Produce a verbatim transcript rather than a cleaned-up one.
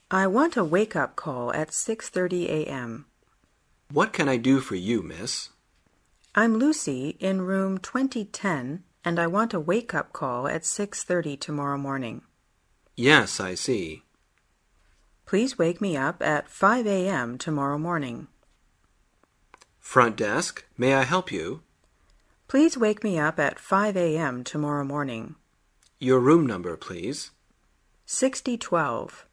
I want a wake-up call at six thirty a m What can I do for you, miss? I'm Lucy in room twenty ten, and I want a wake-up call at six thirty tomorrow morning. Yes, I see. Please wake me up at five a m tomorrow morning. Front desk, may I help you? Please wake me up at five a m tomorrow morning. Your room number, please. sixty twelve.